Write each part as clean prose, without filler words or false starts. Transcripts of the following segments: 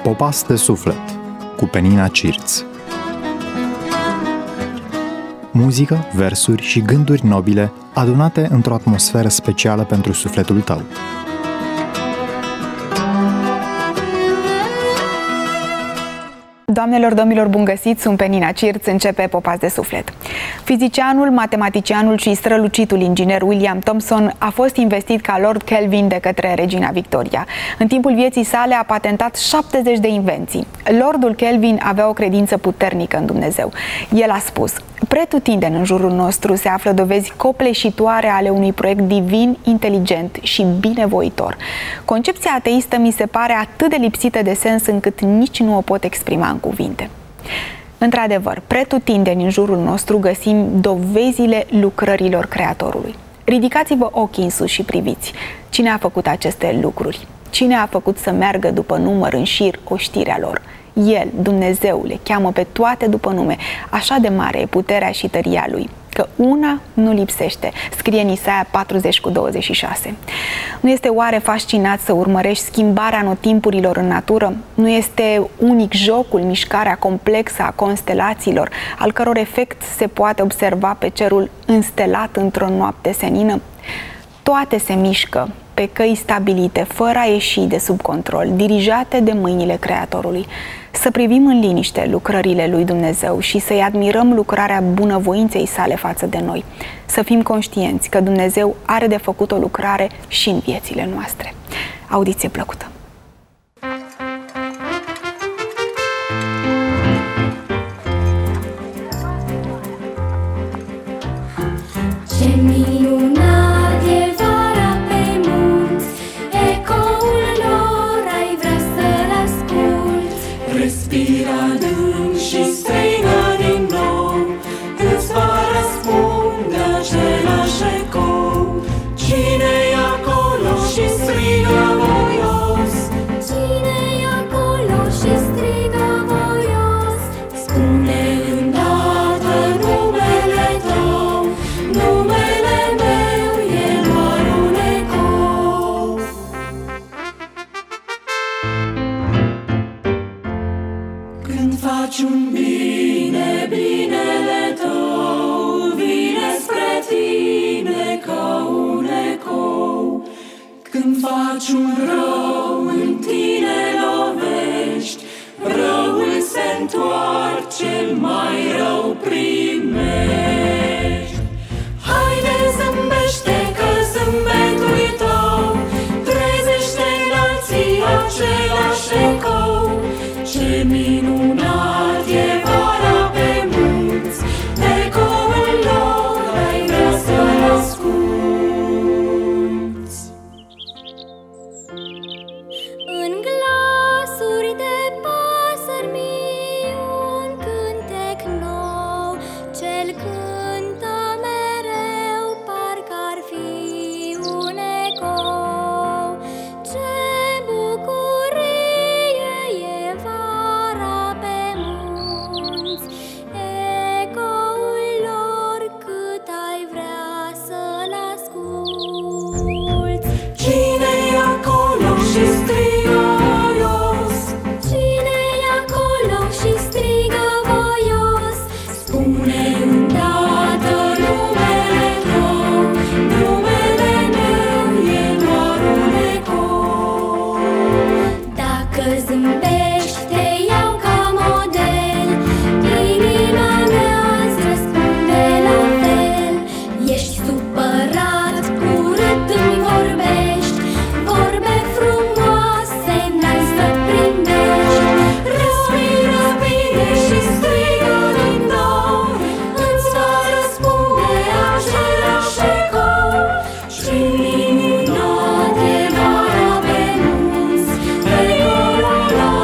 Popas de suflet cu Penina Cirț. Muzică, versuri și gânduri nobile adunate într-o atmosferă specială pentru sufletul tău. Doamnelor, domnilor, bun găsit! Sunt Penina Cirț, începe Popas de suflet. Fizicianul, matematicianul și strălucitul inginer William Thomson a fost investit ca Lord Kelvin de către regina Victoria. În timpul vieții sale a patentat 70 de invenții. Lordul Kelvin avea o credință puternică în Dumnezeu. El a spus: pretutindeni în jurul nostru se află dovezi copleșitoare ale unui proiect divin, inteligent și binevoitor. Concepția ateistă mi se pare atât de lipsită de sens încât nici nu o pot exprima în cuvinte. Într-adevăr, pretutindeni în jurul nostru găsim dovezile lucrărilor Creatorului. Ridicați-vă ochii în sus și priviți. Cine a făcut aceste lucruri? Cine a făcut să meargă după număr în șir oștirea lor? El, Dumnezeu, le cheamă pe toate după nume. Așa de mare e puterea și tăria Lui, că una nu lipsește, scrie în Isaia 40:26. Nu este oare fascinat să urmărești schimbarea anotimpurilor în natură? Nu este unic jocul, mișcarea complexă a constelațiilor, al căror efect se poate observa pe cerul înstelat într-o noapte senină? Toate se mișcă pe căi stabilite, fără a ieși de sub control, dirijate de mâinile Creatorului. Să privim în liniște lucrările lui Dumnezeu și să-i admirăm lucrarea bunăvoinței sale față de noi. Să fim conștienți că Dumnezeu are de făcut o lucrare și în viețile noastre. Audiție plăcută! Ce minunat e vara pe munți, ecoul lor ai vrea să-l asculți. Respira adânc și strigă din nou, îți va răspunde același ecou. Cine-i acolo și strigă voios? Cine-i acolo și strigă voios? Spune îndată numele tău, numele meu e doar un ecou. Când faci un bine, binele tău vine spre tine ca un ecou. Când faci un rău, în tine lovești, răul se întoarce, mai rău primești. Haide, zâmbește, că zâmbetul tău trezește în alții același ecou. Ce minunat e vara pe munți, ecoul lor ai vrea să-l asculți. În glasuri de pasări mii un cântec nou, cel cântă mereu, parcă ar fi un ecou. Ce bucurie e vara pe munți, ecoul lor cât ai vrea să-l asculți. Cine-i acolo și strigă voios? Cine-i acolo și strigă voios? Spune îndată numele tău, numele meu e doar un ecou. Dacă zâmbești, te iau ca model, inima mea-ți răspunde la fel. Ești supărat, urât îmi vorbești, vorbe frumoase n-ai să primești. Respiră bine și strigă din nou, îți va răspunde același ecou. Ce minunat e vara pe munți, ecoul lor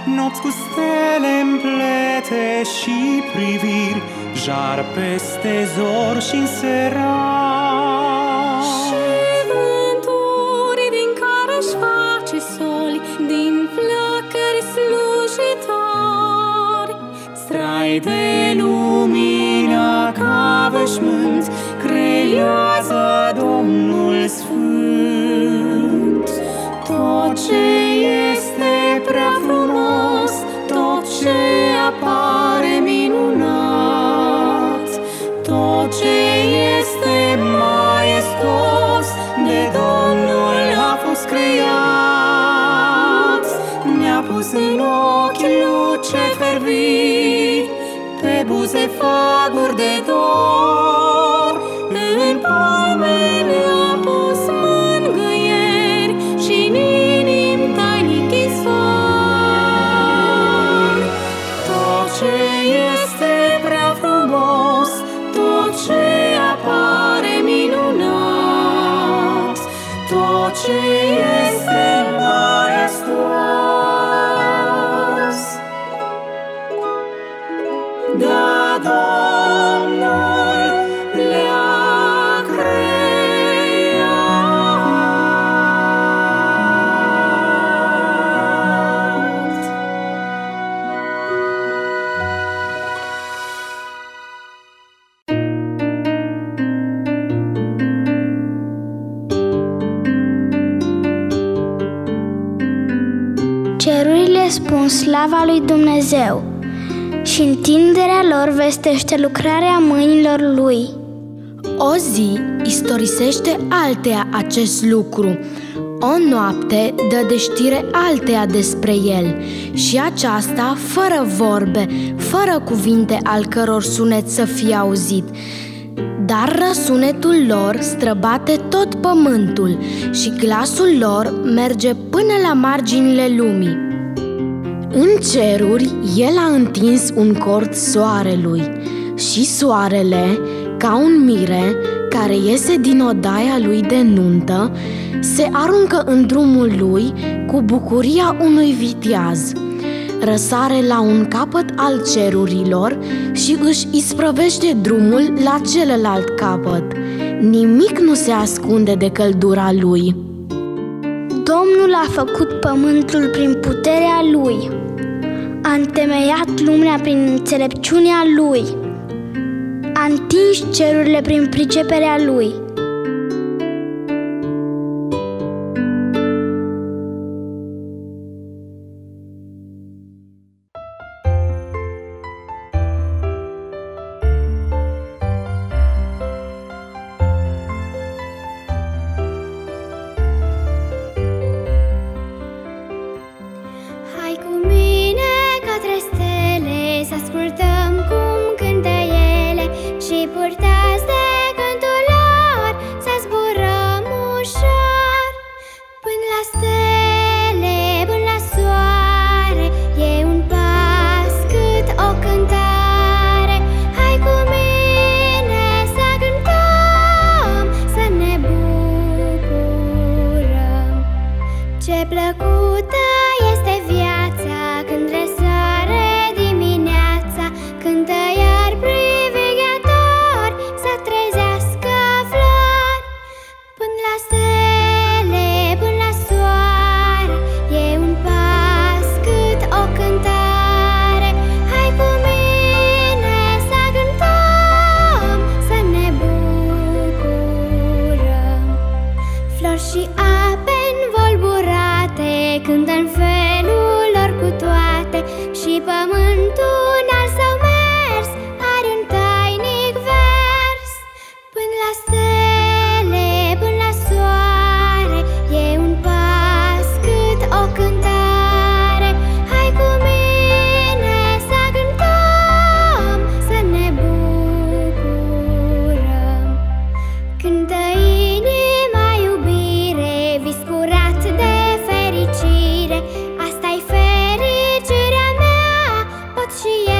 nopți cu stele-n plete și priviri, jar peste zor și-n serat. Și vânturi din care-și face soli, din flăcări slujitori, strai de lumină ca veșmânt creează Domnul Sfânt. Tot ce este prea frumos, tot ce apare minunat, tot ce este maestos, de Domnul a fost creat. Ne-a pus în ochi luceferi vii, pe buze faguri de dor, în palme le-a pus mângâieri și în inimi tainic izvor. Tot ce este prea frumos, tot ce apare minunat, tot ce este maestos, da, Domnul le-a creat. Cerurile spun slava lui Dumnezeu și întinderea lor vestește lucrarea mâinilor lui. O zi istorisește alteia acest lucru, o noapte dă de știre alteia despre el, și aceasta fără vorbe, fără cuvinte al căror sunet să fie auzit. Dar răsunetul lor străbate tot pământul și glasul lor merge până la marginile lumii. În ceruri el a întins un cort soarelui și soarele, ca un mire care iese din odaia lui de nuntă, se aruncă în drumul lui cu bucuria unui viteaz. Răsare la un capăt al cerurilor și își isprăvește drumul la celălalt capăt. Nimic nu se ascunde de căldura lui. Domnul a făcut pământul prin puterea lui, a întemeiat lumea prin înțelepciunea lui, a întins cerurile prin priceperea lui. Hai cu mine către stele, să ascultăm cum cântă ele, și purtați de cântul lor, să zburăm ușor. Până la stele, până la soare, e un pas cât o cântare. Hai cu mine să cântăm, să ne bucurăm. Ce plăcută este viața când răsare dimineața, cântă iar priveghetori să trezească flori. Până la stele, până la soare, e un pas cât o cântare. Hai cu mine să cântăm, să ne bucurăm. Flori și ape învolburate cântă în felul lor cu toate, și pământul în al său mers are un tainic vers. Până la stele, până la soare, e un pas cât o cântare. Hai cu mine să cântăm, să ne bucurăm. Cântă inima iubire, vis curat de fericire, asta-i fericirea mea, pot și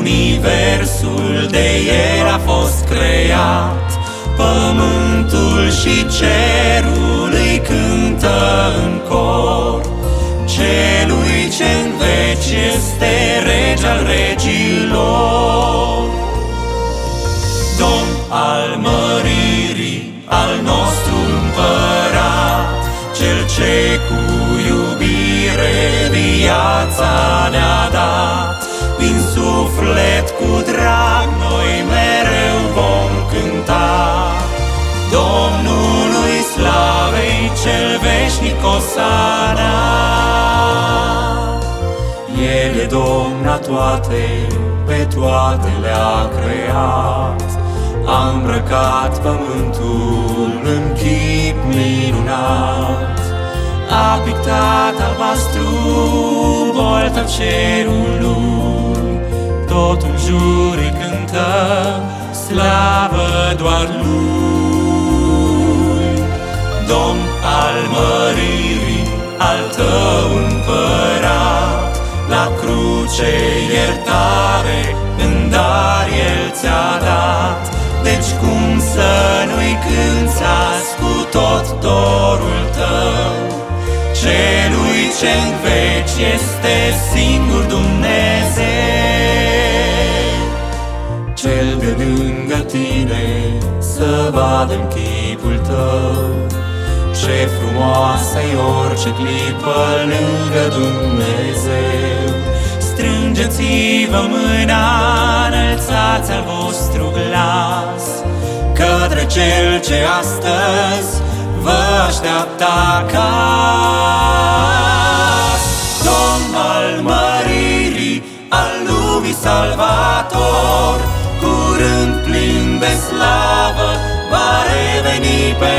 Universul de el a fost creat, pământul și cerul îi cântă în cor. Celui ce-n veci este rege al regilor, Domn al măririi, al nostru împărat, cel ce cu iubire viața ne-a dat. Din suflet cu drag noi mereu vom cânta Domnului slavei cel veșnic osana. El e Domn la toate, pe toate le-a creat, a îmbrăcat pământul în chip minunat, a pictat albastru bolta cerului, tot în jur îi cântă slavă doar lui. Domn al măririi, al tău împărat, la cruce iertare în dar el ți-a dat. Deci cum să nu-i cânți azi cu tot dorul tău, celui ce-n veci este singur Dumnezeu, cel de lângă tine să vadă-n chipul tău. Ce frumoasă-i orice clipă lângă Dumnezeu. Strângeți-vă mâna, înălțați al vostru glas către cel ce astăzi vă așteaptă acasă. Domn al măririi, al lumii salvator, curând plin de slavă va reveni pe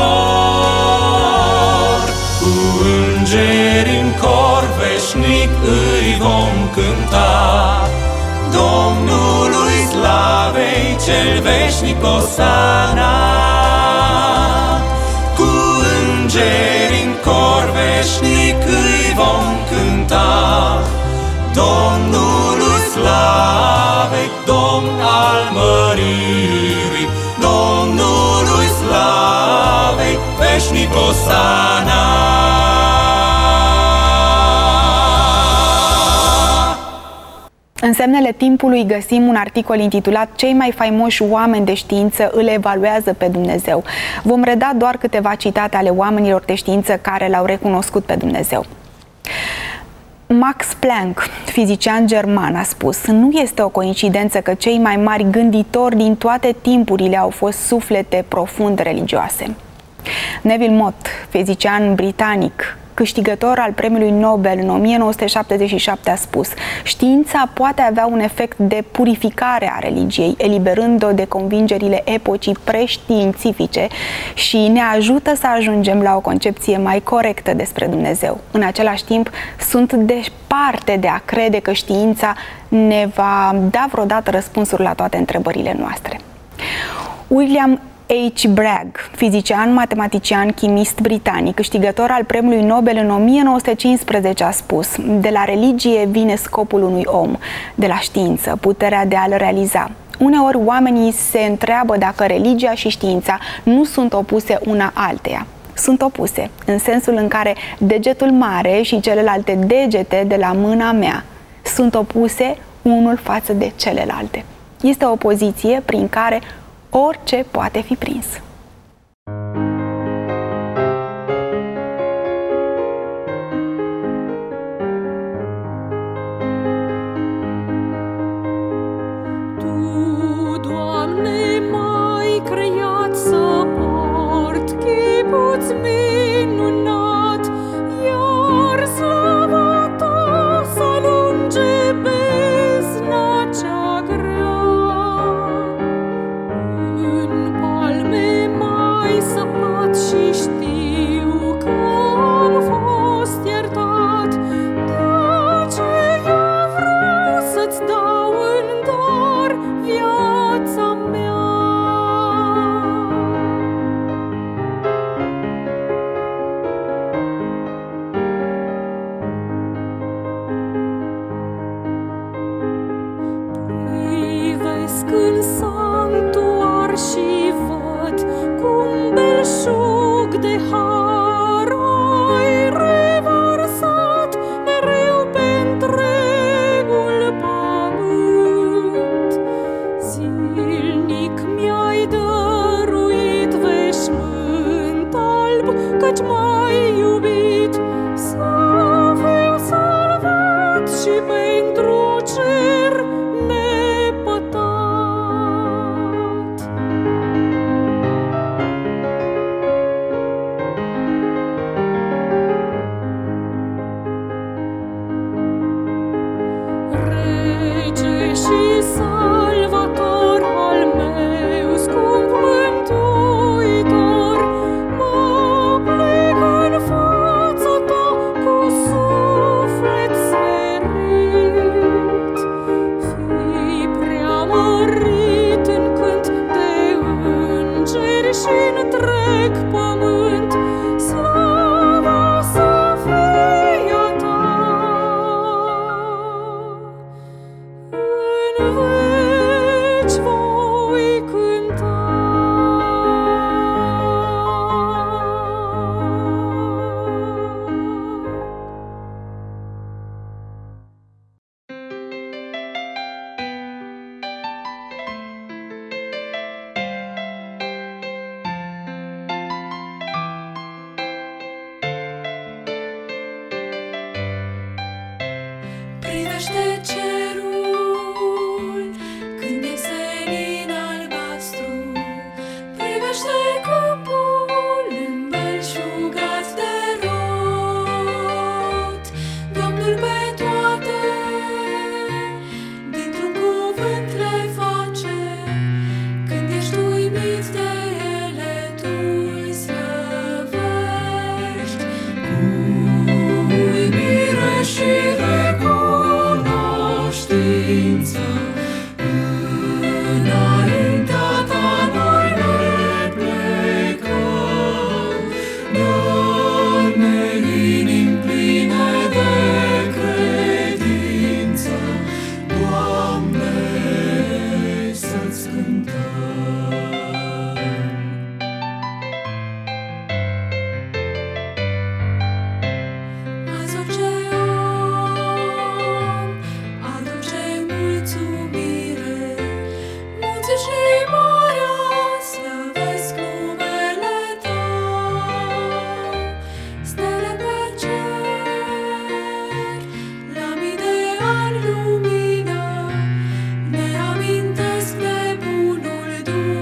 nor. Cu îngeri în cor veșnic îi vom cânta Domnului slavei cel veșnic osana. Cu îngeri în cor veșnic îi vom cânta Domnului slavei, Domn al măririi, Domnului slavei veșnic osana. În semnele timpului găsim un articol intitulat Cei mai faimoși oameni de știință îl evaluează pe Dumnezeu. Vom reda doar câteva citate ale oamenilor de știință care l-au recunoscut pe Dumnezeu. Max Planck, fizician german, a spus: nu este o coincidență că cei mai mari gânditori din toate timpurile au fost suflete profund religioase. Neville Mott, fizician britanic, câștigător al premiului Nobel în 1977, a spus: știința poate avea un efect de purificare a religiei, eliberând-o de convingerile epocii preștiințifice și ne ajută să ajungem la o concepție mai corectă despre Dumnezeu. În același timp, sunt departe de a crede că știința ne va da vreodată răspunsuri la toate întrebările noastre. William H. Bragg, fizician, matematician, chimist britanic, câștigător al premiului Nobel în 1915, a spus: de la religie vine scopul unui om, de la știință puterea de a-l realiza. Uneori oamenii se întreabă dacă religia și știința nu sunt opuse una alteia. Sunt opuse, în sensul în care degetul mare și celelalte degete de la mâna mea sunt opuse unul față de celelalte. Este o opoziție prin care orice poate fi prins. Palme și văd cum belșug de har ai revărsat mereu pe întregul pământ. Zilnic mi-ai dăruit veșmânt alb, căci m-ai iubit. Să fiu salvat și pentru cer nepătat. Rege și salvator al meu, scump mântuitor, mă plec în fața ta cu suflet smerit. Fii preamărit în cânt de îngeri și întreg pământ, slava să fie a ta. În veci voi cânta. Privește cerul când e senin albastru, privește câmpul îmbelșugat de rot. Domnul pe toate dintr-un cuvânt le face, când ești uimit de ele tu îi slăvești. Cu uimire și recunoștință înaintea ta noi ne plecăm. Dă-ne inimi pline de credință, Doamne, să-ți cântăm. Azi orice om aduce mulțumire, munții și marea slăvesc numele tău. Stele pe cer, la mii de ani lumină, ne amintesc de bunul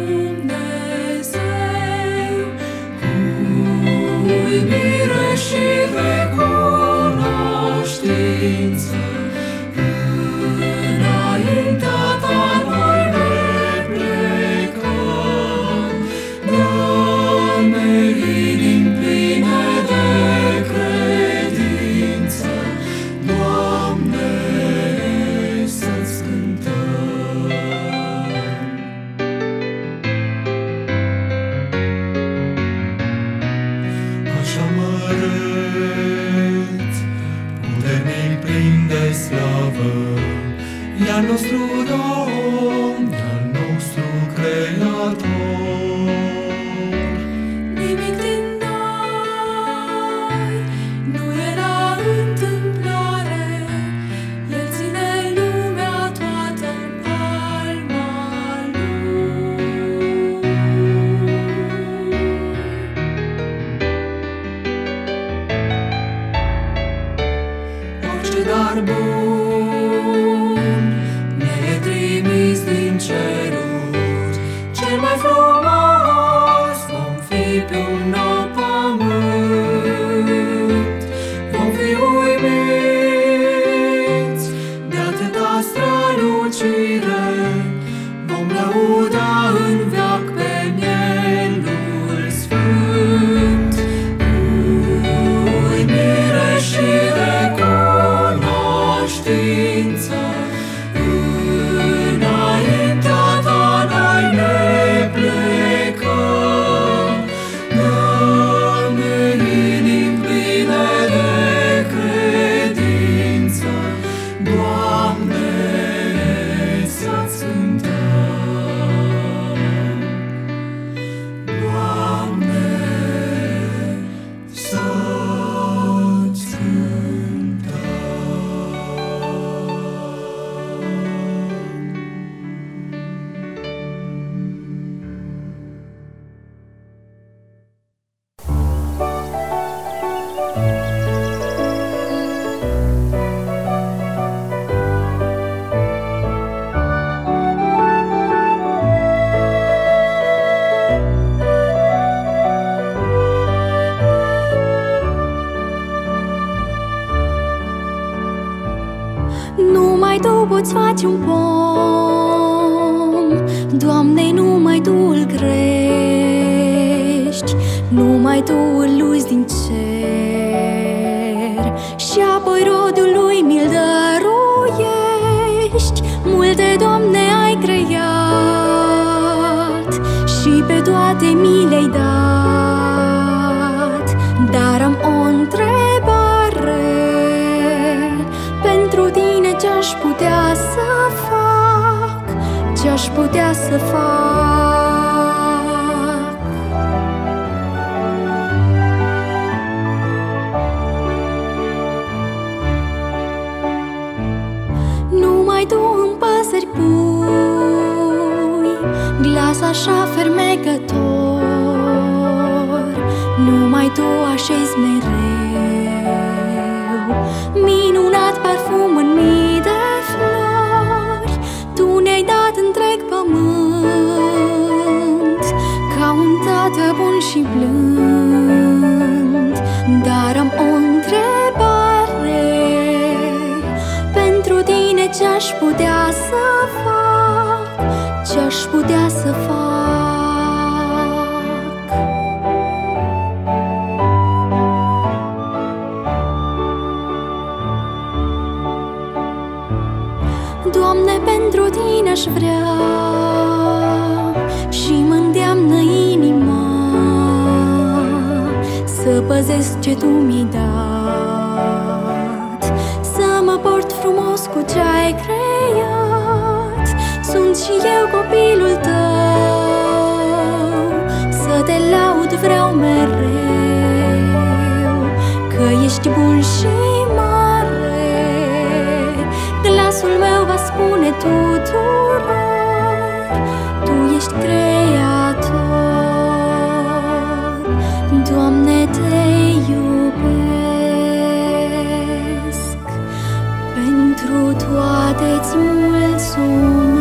Dumnezeu. Cu uimire și recunoștință înaintea ta noi ne plecăm. Dă-ne inimi pline de credință, Doamne, să-ți cântăm. Așa măreț, puternic plin de slavă, e al nostru Domn, e al nostru Creator. Nimic din noi nu e la întâmplare, El ține lumea toată în palma Lui. Orice dar bun ne e trimis din ceruri, cel mai frumos vom fi pe un nou pământ. Vom fi uimiți de atâta strălucire, vom lăuda în veac pe mielul sfânt. Uimire și recunoștință înaintea ta noi ne plecăm. Dă numai Tu poți face un pom. Doamne, numai Tu îl crești, numai Tu îl luți din cer și apoi rodul lui mi-l dăruiești. Multe, Doamne, ai creat și pe toate mi le-ai dat, dar am o întrebare pentru Tine: ce-aș putea să fac? Ce-aș putea să fac? Numai Tu în păsări pui glas așa fermecător, numai Tu așezi mereu minunat parfum în mii de flori. Tu ne-ai dat întreg pământ ca un tată bun și blând, dar am o întrebare pentru Tine: ce-aș putea să fac? Ce-aș putea să fac? Doamne, pentru Tine aș vrea și mă îndeamnă inima să păzesc ce Tu mi-ai dat, să mă port frumos cu ce ai creat. Sunt și eu copilul Tău, să Te laud vreau mereu, că ești bun și mare. Glasul meu va spune tuturor: Tu ești creator. Doamne, Te iubesc, pentru toate-ți mulțumesc.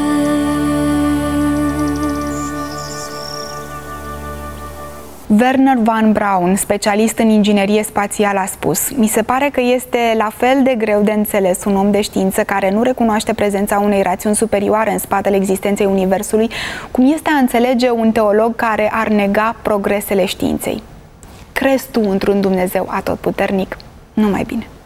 Wernher von Braun, specialist în inginerie spațială, a spus: mi se pare că este la fel de greu de înțeles un om de știință care nu recunoaște prezența unei rațiuni superioare în spatele existenței Universului, cum este a înțelege un teolog care ar nega progresele științei. Crezi tu într-un Dumnezeu atotputernic? Numai bine!